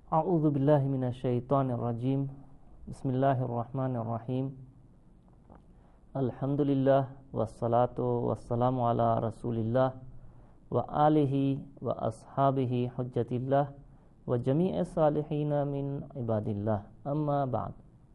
আউযু বিল্লাহি মিনাশ শাইতানির রাজিম। বিসমিল্লাহির রহমানির রহিম। আলহামদুলিল্লাহ ওয়াসসালাতু ওয়াসসালামু আলা রাসূলিল্লাহ ওয়া আলিহি ওয়া আসহাবিহি হুজ্জাতিল্লাহ ওয়া জামি'i সালিহিনা মিন ইবাদিল্লাহ, আম্মা বা'দ।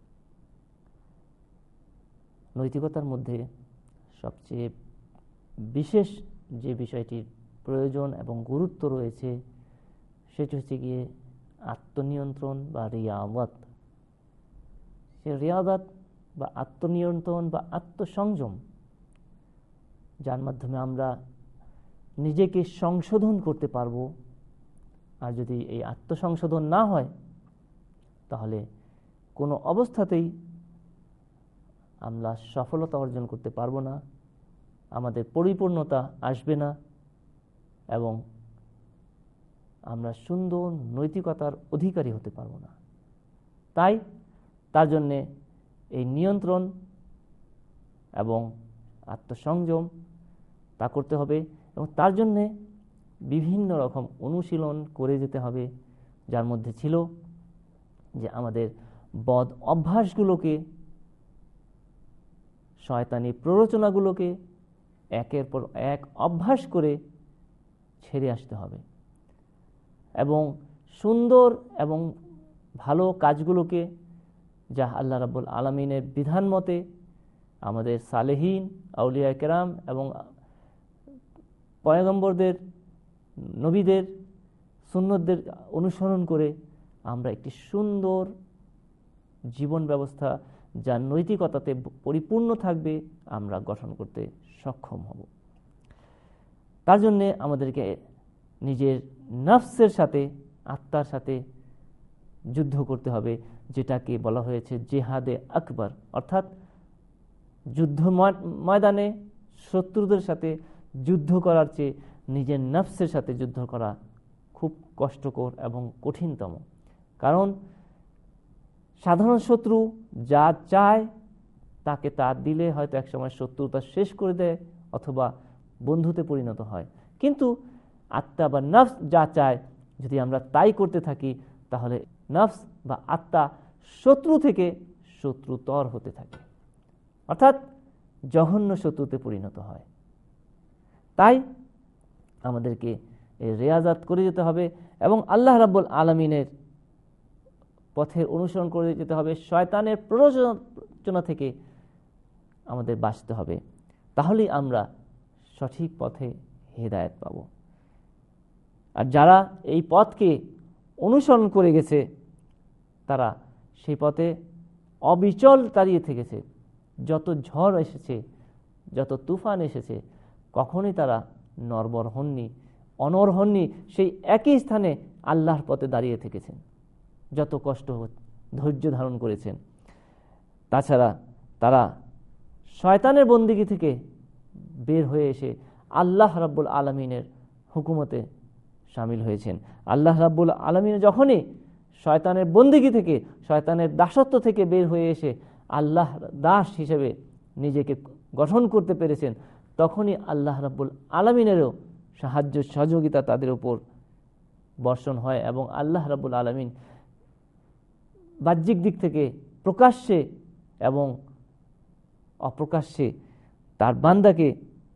নৈতিকতার মধ্যে সবচেয়ে বিশেষ যে বিষয়টির প্রয়োজন এবং গুরুত্ব রয়েছে সেটি হচ্ছে গিয়ে আত্মনিয়ন্ত্রণ বা রিয়াদাত। সে রিয়াদাত বা আত্মনিয়ন্ত্রণ বা আত্মসংযম, যার মাধ্যমে আমরা নিজেকে সংশোধন করতে পারবো। আর যদি এই আত্মসংশোধন না হয় তাহলে কোনো অবস্থাতেই আমরা সফলতা অর্জন করতে পারবো না, আমাদের পরিপূর্ণতা আসবে না এবং আমরা সুন্দর নৈতিকতার অধিকারী হতে পারবো না। তাই তার জন্যে এই নিয়ন্ত্রণ এবং আত্মসংযম তা করতে হবে এবং তার জন্যে বিভিন্ন রকম অনুশীলন করে যেতে হবে, যার মধ্যে ছিল যে আমাদের বদ অভ্যাসগুলোকে, শয়তানি প্ররোচনাগুলোকে একের পর এক অভ্যাস করে ছেড়ে আসতে হবে এবং সুন্দর এবং ভালো কাজগুলোকে, যা আল্লাহ রাব্বুল আলামিনের বিধান মতে আমাদের সালেহীন আউলিয়া কেরাম এবং পয়গম্বরদের, নবীদের সুন্নতদের অনুসরণ করে আমরা একটি সুন্দর জীবন ব্যবস্থা যা নৈতিকতাতে পরিপূর্ণ থাকবে আমরা গঠন করতে সক্ষম হব। তার জন্যে আমাদেরকে নিজের নফসের সাথে, আত্মার সাথে যুদ্ধ করতে হবে, যেটাকে বলা হয়েছে জেহাদে আকবর। অর্থাৎ যুদ্ধ ময়দানে শত্রুদের সাথে যুদ্ধ করার চেয়ে নিজের নফসের সাথে যুদ্ধ করা খুব কষ্টকর এবং কঠিনতম। কারণ সাধারণ শত্রু যা চায় তাকে তা দিলে হয়তো একসময় শত্রুতা শেষ করে দেয় অথবা বন্ধুতে পরিণত হয়, কিন্তু আত্মা বা নফস যা চায় যদি আমরা তাই করতে থাকি তাহলে নফস বা আত্মা শত্রু থেকে শত্রুতর হতে থাকে, অর্থাৎ জঘন্য শত্রুতে পরিণত হয়। তাই আমাদেরকে এই রিয়াজাত করে যেতে হবে এবং আল্লাহ রাব্বুল আলামিনের পথের অনুসরণ করে যেতে হবে। শয়তানের প্ররোচনা থেকে আমাদের বাঁচতে হবে, তাহলেই আমরা সঠিক পথে হেদায়েত পাব। আর যারা এই পথকে অনুসরণ করে গেছে তারা সেই পথে অবিচল দাঁড়িয়ে থেকেছে। যত ঝড় এসেছে, যত তুফান এসেছে, কখনোই তারা নড়বড় হননি, অনড় হননি, সেই একই স্থানে আল্লাহর পথে দাঁড়িয়ে থেকেছেন। যত কষ্ট ধৈর্য ধারণ করেছেন। তাছাড়া তারা শয়তানের বন্দিগি থেকে বের হয়ে এসে আল্লাহ রাব্বুল আলামিনের হুকুমতে শামিল হয়েছেন। আল্লাহ রাব্বুল আলামিন যখনই শয়তানের বন্দিগি থেকে, শয়তানের দাসত্ব থেকে বের হয়ে এসে আল্লাহ দাস হিসেবে নিজেকে গঠন করতে পেরেছেন, তখনই আল্লাহ রাব্বুল আলামিনেরও সাহায্য সহযোগিতা তাদের উপর বর্ষণ হয় এবং আল্লাহ রাব্বুল আলামিন বাহ্যিক দিক থেকে প্রকাশ্যে এবং অপ্রকাশ্যে তার বান্দাকে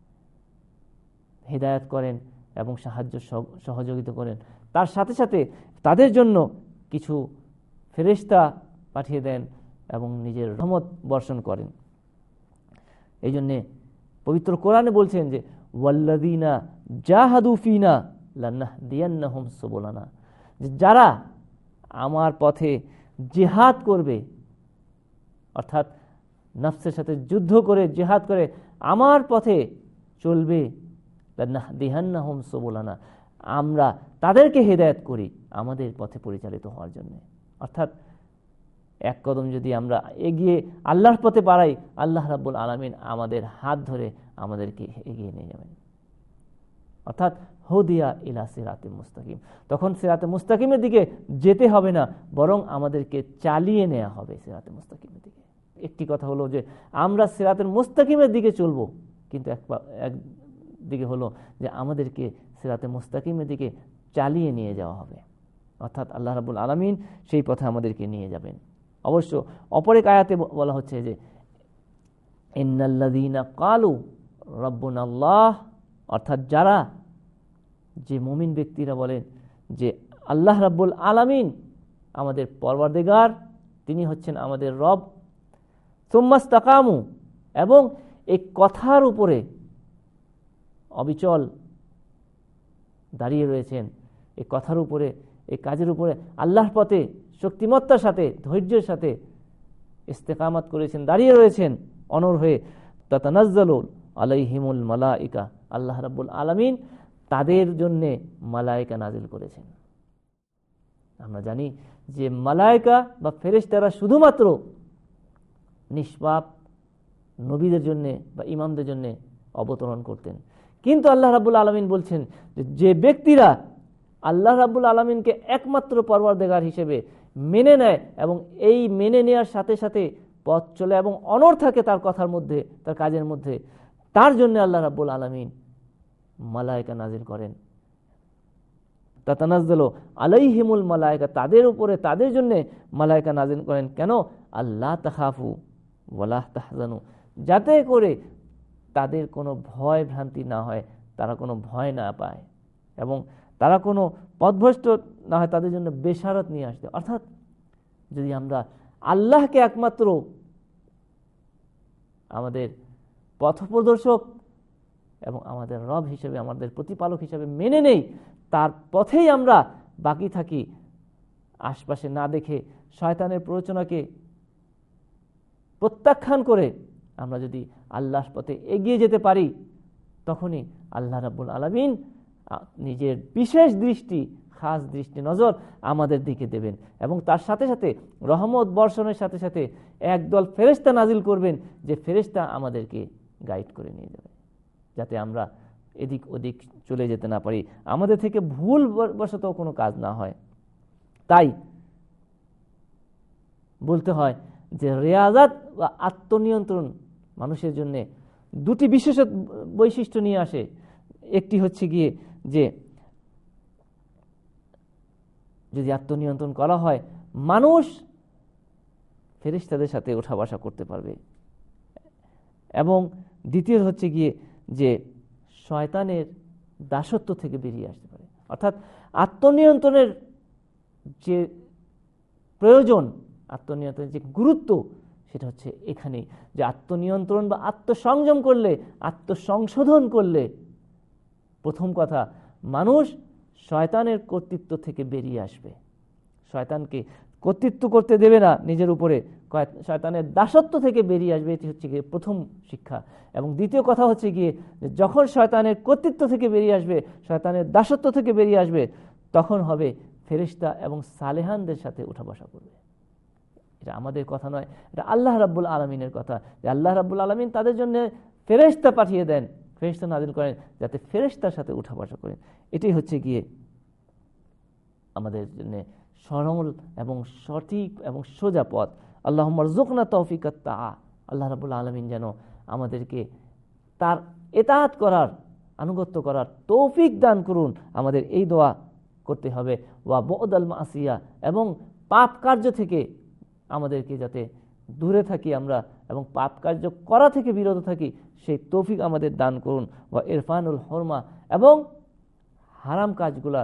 হিদায়াত করেন এবং সাহায্য সহযোগিতা করেন। তার সাথে সাথে তাদের জন্য কিছু ফেরেশতা পাঠিয়ে দেন এবং নিজের রহমত বর্ষণ করেন। এই জন্যে পবিত্র কোরআনে বলছেন যে ওয়াল্লাযীনা জাহাদু ফিনা লানাহদিয়ান্নাহুম সুবুলানা, যে যারা আমার পথে জিহাদ করবে, অর্থাৎ নফসের সাথে যুদ্ধ করে জিহাদ করে আমার পথে চলবে, লানাহদিয়ান্নাহুম সুবুলানা, আমরা তাদেরকে হেদায়েত করি আমাদের পথে পরিচালিত হওয়ার জন্য। অর্থাৎ এক কদম যদি আমরা এগিয়ে আল্লাহর পথে বাড়াই, আল্লাহ রাব্বুল আলামিন আমাদের হাত ধরে আমাদেরকে এগিয়ে নিয়ে যাবেন। অর্থাৎ হুদিয়া ইলা সিরাতে মুস্তাকিম, তখন সিরাতে মুস্তাকিমের দিকে যেতে হবে না, বরং আমাদেরকে চালিয়ে নেওয়া হবে সিরাতে মুস্তাকিমের দিকে। একটি কথা হলো যে আমরা সিরাতের মুস্তাকিমের দিকে চলবো, কিন্তু এক দিকে হলো যে আমাদেরকে সিরাতে মুস্তাকিমের দিকে চালিয়ে নিয়ে যাওয়া হবে। অর্থাৎ আল্লাহ রাব্বুল আলামিন সেই পথে আমাদেরকে নিয়ে যাবেন। অবশ্য অপর এক আয়াতে বলা হচ্ছে যে ইন্নাল্লাযীনা ক্বালু রাব্বুনাল্লাহ, অর্থাৎ যারা, যে মুমিন ব্যক্তিরা বলেন যে আল্লাহ রাব্বুল আলামিন আমাদের পরওয়ারদিগার, তিনি হচ্ছেন আমাদের রব, সুম্মাস্তাকামু, এবং এই কথার উপরে অবিচল দাঁড়িয়ে রয়েছেন, এই কথার উপরে, এই কাজের উপরে আল্লাহর পথে শক্তিমত্তার সাথে, ধৈর্যের সাথে ইস্তেকামাত করেছেন, দাঁড়িয়ে রয়েছেন অনড় হয়ে, তাতানাজ্জালু আলাইহিমুল মালাইকা, আল্লাহ রাব্বুল আলামিন তাদের জন্যে মালাইকা নাজিল করেছেন। আমরা জানি যে মালাইকা বা ফেরেশতারা শুধুমাত্র নিষ্পাপ নবীদের জন্যে বা ইমামদের জন্যে অবতরণ করতেন, কিন্তু আল্লাহ রাব্বুল আলামিন বলছেন যে ব্যক্তিরা আল্লাহ রাব্বুল আলামিনকে একমাত্র পরওয়ারদিগার হিসেবে মেনে নেয় এবং এই মেনে নেওয়ার সাথে সাথে পথ চলে এবং অনড় থাকে তার কথার মধ্যে, তার কাজের মধ্যে, তার জন্য আল্লাহ রাব্বুল আলামিন মালায়েকা নাজিল করেন। তাতানাজ্জালু আলাইহিমুল মালায়েকা, তাদের উপরে, তাদের জন্য মালায়েকা নাজিল করেন। কেন? আল্লাহ তাখাফু ওয়ালা তাহজানু, যাতে করে তাদের কোনো ভয় ভ্রান্তি না হয়, তারা কোনো ভয় না পায় এবং তারা কোনো পথভ্রষ্ট না হয়, তাদের জন্য বেশারত নিয়ে আসতে। অর্থাৎ যদি আমরা আল্লাহকে একমাত্র আমাদের পথপ্রদর্শক এবং আমাদের রব হিসেবে, আমাদের প্রতিপালক হিসেবে মেনে নেই, তার পথেই আমরা বাকি থাকি, আশপাশে না দেখে শয়তানের প্ররোচনাকে প্রত্যাখ্যান করে আমরা যদি আল্লাহর পথে এগিয়ে যেতে পারি, তখনই আল্লাহ রাব্বুল আলামিন নিজের বিশেষ দৃষ্টি, খাস দৃষ্টি নজর আমাদের দিকে দেবেন এবং তার সাথে সাথে রহমত বর্ষণের সাথে সাথে একদল ফেরেশতা নাজিল করবেন, যে ফেরেশতা আমাদেরকে গাইড করে নিয়ে যাবে, যাতে আমরা এদিক ওদিক চলে যেতে না পারি, আমাদের থেকে ভুল বশত কোনো কাজ না হয়। তাই বলতে হয় যে রিয়াজাত বা আত্মনিয়ন্ত্রণ মানুষের জন্য দুটি বিশেষ বৈশিষ্ট্য নিয়ে আসে। একটি হচ্ছে গিয়ে যে যদি আত্মনিয়ন্ত্রণ করা হয়, মানুষ ফেরেশতাদের সাথে ওঠা বসা করতে পারবে, এবং দ্বিতীয় হচ্ছে গিয়ে যে শয়তানের দাসত্ব থেকে বেরিয়ে আসতে পারে। অর্থাৎ আত্মনিয়ন্ত্রণের যে প্রয়োজন, আত্মনিয়ন্ত্রণের যে গুরুত্ব, সেটা হচ্ছে এখানে যে আত্মনিয়ন্ত্রণ বা আত্মসংযম করলে, আত্মসংশোধন করলে, প্রথম কথা মানুষ শয়তানের কর্তৃত্ব থেকে বেরিয়ে আসবে, শয়তানকে কর্তৃত্ব করতে দেবে না নিজের উপরে, শয়তানের দাসত্ব থেকে বেরিয়ে আসবে। এটি হচ্ছে গিয়ে প্রথম শিক্ষা। এবং দ্বিতীয় কথা হচ্ছে গিয়ে যখন শয়তানের কর্তৃত্ব থেকে বেরিয়ে আসবে, শয়তানের দাসত্ব থেকে বেরিয়ে আসবে, তখন হবে ফেরেশতা এবং সালেহানদের সাথে উঠা বসা করবে। এটা আমাদের কথা নয়, এটা আল্লাহ রাব্বুল আলামিনের কথা, যে আল্লাহ রাব্বুল আলামিন তাদের জন্য ফেরেশতা পাঠিয়ে দেন, ফেরেশতা নাজিল করেন, যাতে ফেরেশতার সাথে উঠা বসা করেন। এটাই হচ্ছে গিয়ে আমাদের জন্য সরল এবং সঠিক এবং সোজা পথ। আল্লাহুম্মা রযুকনা তৌফিকাত তাআ, আল্লাহ রাব্বুল আলামিন যেন আমাদেরকে তার ইতাআত করার, আনুগত্য করার তৌফিক দান করুন। আমাদের এই দোয়া করতে হবে। ওয়া বু'দাল মাসিয়া, এবং পাপ কার্য থেকে আমাদেরকে যাতে দূরে থাকি আমরা এবং পাপ কার্য করা থেকে বিরত থাকি, সেই তৌফিক আমাদের দান করুন। ওয়া ইরফানুল হুরমা, এবং হারাম কাজগুলা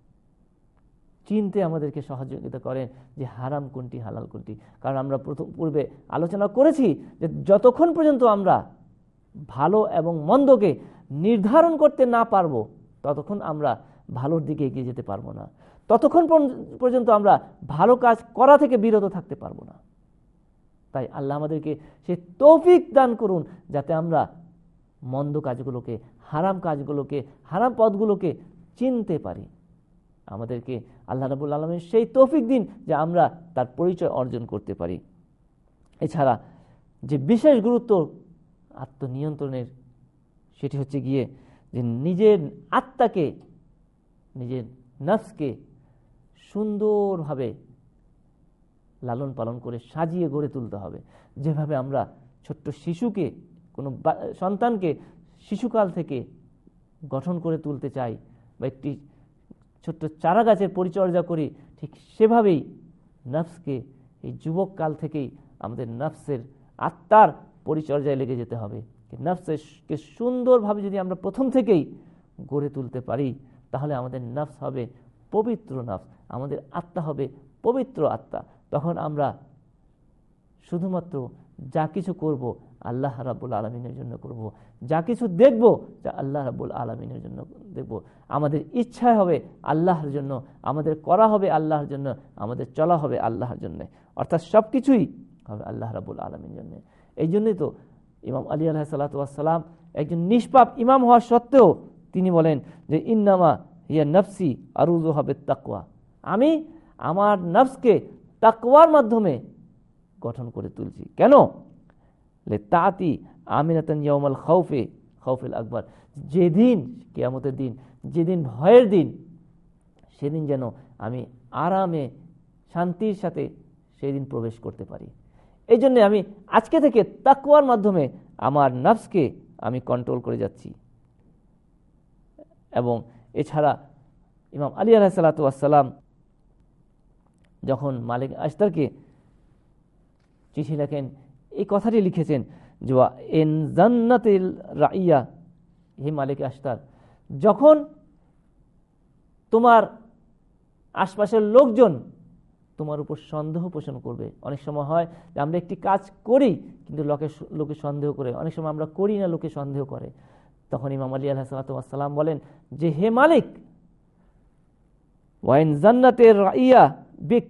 চিনতে আমাদেরকে সহযোগিতা করেন যে হারাম কোনটি, হালাল কোনটি। কারণ আমরা পূর্বে আলোচনা করেছি যে যতক্ষণ পর্যন্ত আমরা ভালো এবং মন্দকে নির্ধারণ করতে না পারবো, ততক্ষণ আমরা ভালোর দিকে এগিয়ে যেতে পারবো না, ততক্ষণ পর্যন্ত আমরা ভালো কাজ করা থেকে বিরত থাকতে পারবো না। তাই আল্লাহ আমাদেরকে সেই তৌফিক দান করুন যাতে আমরা মন্দ কাজগুলোকে, হারাম কাজগুলোকে, হারাম পথগুলোকে চিনতে পারি। আমাদেরকে আল্লাহ রাব্বুল আলামিন সেই তৌফিক দিন যে আমরা তার পরিচয় অর্জন করতে পারি। এছাড়া যে বিশেষ গুরুত্ব আত্মনিয়ন্ত্রণের, সেটি হচ্ছে গিয়ে যে নিজের আত্মাকে, নিজের নফসকে সুন্দরভাবে লালন পালন করে সাজিয়ে গড়ে তুলতে হবে। যেভাবে আমরা ছোট্ট শিশুকে, কোনো সন্তানকে শিশুকাল থেকে গঠন করে তুলতে চাই, বা একটি ছোট্ট চারা গাছের পরিচর্যা করি, ঠিক সেভাবেই নফসকে এই যুবককাল থেকেই আমাদের নফসের আত্মার পরিচর্যায় লেগে যেতে হবে। নফসকে সুন্দরভাবে যদি আমরা প্রথম থেকেই গড়ে তুলতে পারি, তাহলে আমাদের নফস হবে পবিত্র নফস, আমাদের আত্মা হবে পবিত্র আত্মা। তখন আমরা শুধুমাত্র যা কিছু করব আল্লাহ রাব্বুল আলামিনের জন্য করব, যা কিছু দেখব যা আল্লাহ রাব্বুল আলামিনের জন্য দেখব। আমাদের ইচ্ছা হবে আল্লাহর জন্য, আমাদের করা হবে আল্লাহর জন্য, আমাদের চলা হবে আল্লাহর জন্য, অর্থাৎ সব কিছুই হবে আল্লাহ রাব্বুল আলামিনের জন্য। এই জন্যই তো ইমাম আলী আলাইহিস সালাতু ওয়াস সালাম একজন নিষ্পাপ ইমাম হওয়া সত্ত্বেও তিনি বলেন যে ইন্নামা হিয়া নফসি আরুযুহা বিত্তাকওয়া, আমি আমার নফসকে তাকওয়ার মাধ্যমে গঠন করে তুলছি। কেন? তাতি আমিনাতান ইয়াউমাল খাউফিল আকবার, যেদিন কিয়ামতের দিন, যেদিন ভয়ের দিন, সেদিন যেন আমি আরামে শান্তির সাথে সেই দিন প্রবেশ করতে পারি। এই জন্য আমি আজকে থেকে তাকওয়ার মাধ্যমে আমার নফসকে আমি কন্ট্রোল করে যাচ্ছি। এবং এছাড়া ইমাম আলী আলাইহিস সালাতু ওয়াস সালাম যখন মালিক আশতারকে চিঠি লেখেন, এই কথাটি লিখেছেন যে ইন জান্নাতিল রাইয়া, হে মালিক আশতার, যখন তোমার আশপাশের লোকজন তোমার উপর সন্দেহ পোষণ করবে। অনেক সময় হয় যে আমরা একটি কাজ করি কিন্তু লোকে সন্দেহ করে, অনেক সময় আমরা করি না, লোকে সন্দেহ করে। তখন ইমাম আলী আলাইহিস সালাতু ওয়াস সালাম বলেন যে হে মালিক, ওয়াইন জান্নাতের রাইয়া বিক,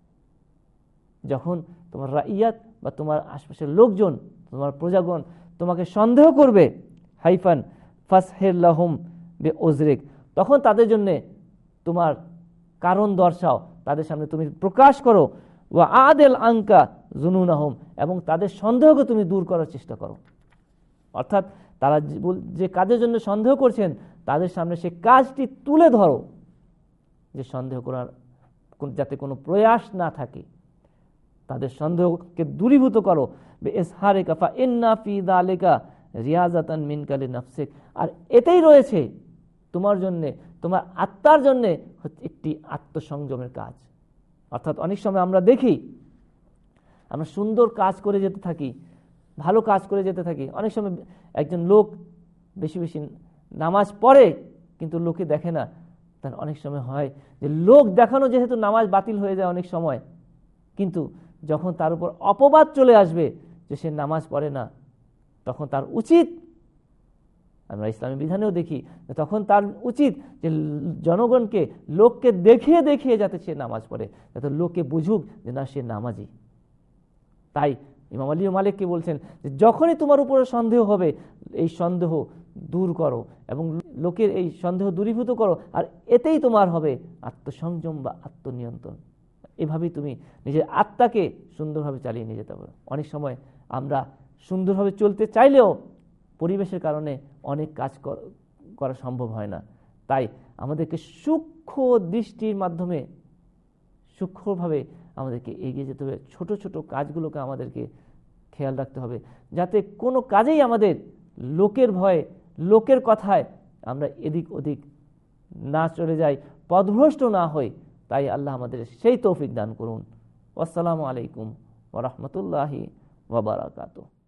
যখন তোমার রাইয়াত বা তোমার আশপাশের লোকজন, তোমার প্রজাগণ তোমাকে সন্দেহ করবে, হাইফান ফাসহির লাহুম বিউজরিক, তখন তাদের জন্য তোমার কারণ দর্শাও, তাদের সামনে তুমি প্রকাশ করো, ওয়া আদেল আনকা জুনুনাহুম, এবং তাদের সন্দেহকে তুমি দূর করার চেষ্টা করো। অর্থাৎ তারা যে কাজের জন্য সন্দেহ করছেন তাদের সামনে সে কাজটি তুলে ধরো, যে সন্দেহ করার যাতে কোনো প্রয়াস না থাকে, তাদের সন্দেহকে দূরীভূত করো। বিইসহারিকা ফা ইন্না ফি যালিকা রিয়াজাতান মিনকা লিনাফসিক, আর এতেই রয়েছে তোমার জন্য, তোমার আত্মার জন্য একটি আত্মসংযমের কাজ। অর্থাৎ অনেক সময় আমরা দেখি আমরা সুন্দর কাজ করে যেতে থাকি, ভালো কাজ করে যেতে থাকি, অনেক সময় একজন লোক বেশি বেশি নামাজ পড়ে কিন্তু লোকে দেখে না। তার অনেক সময় হয় যে লোক দেখানো যেহেতু নামাজ বাতিল হয়ে যায় অনেক সময়, কিন্তু যখন তার উপর অপবাদ চলে আসবে যে সে নামাজ পড়ে না, তখন তার উচিত, আমরা ইসলামী বিধানেও দেখি, তখন তার উচিত যে জনগণকে, লোককে দেখিয়ে দেখিয়ে যাতে সে নামাজ পড়ে, যাতে লোকে বুঝুক যে না সে নামাজি। তাই ইমাম আলী মালিককে বলছেন যে যখনই তোমার উপরে সন্দেহ হবে, এই সন্দেহ দূর করো এবং লোকের এই সন্দেহ দূরীভূত করো, আর এতেই তোমার হবে আত্মসংযম বা আত্মনিয়ন্ত্রণ। এভাবেই তুমি নিজের আত্মাকে সুন্দরভাবে চালিয়ে নিয়ে যেতে পারো। অনেক সময় আমরা সুন্দরভাবে চলতে চাইলেও পরিবেশের কারণে অনেক কাজ করা সম্ভব হয় না। তাই আমাদেরকে সূক্ষ্ম দৃষ্টির মাধ্যমে সূক্ষ্মভাবে আমাদেরকে এগিয়ে যেতে হবে। ছোট ছোট কাজগুলোকে আমাদেরকে খেয়াল রাখতে হবে, যাতে কোনো কাজেই আমাদের লোকের ভয়ে, লোকের কথায় আমরা এদিক ওদিক না চলে যাই, পথভ্রষ্ট না হই। তাই আল্লাহ আমাদের সেই তৌফিক দান করুন। আসসালামু আলাইকুম ওয়া রাহমাতুল্লাহি ওয়া বারাকাতুহু।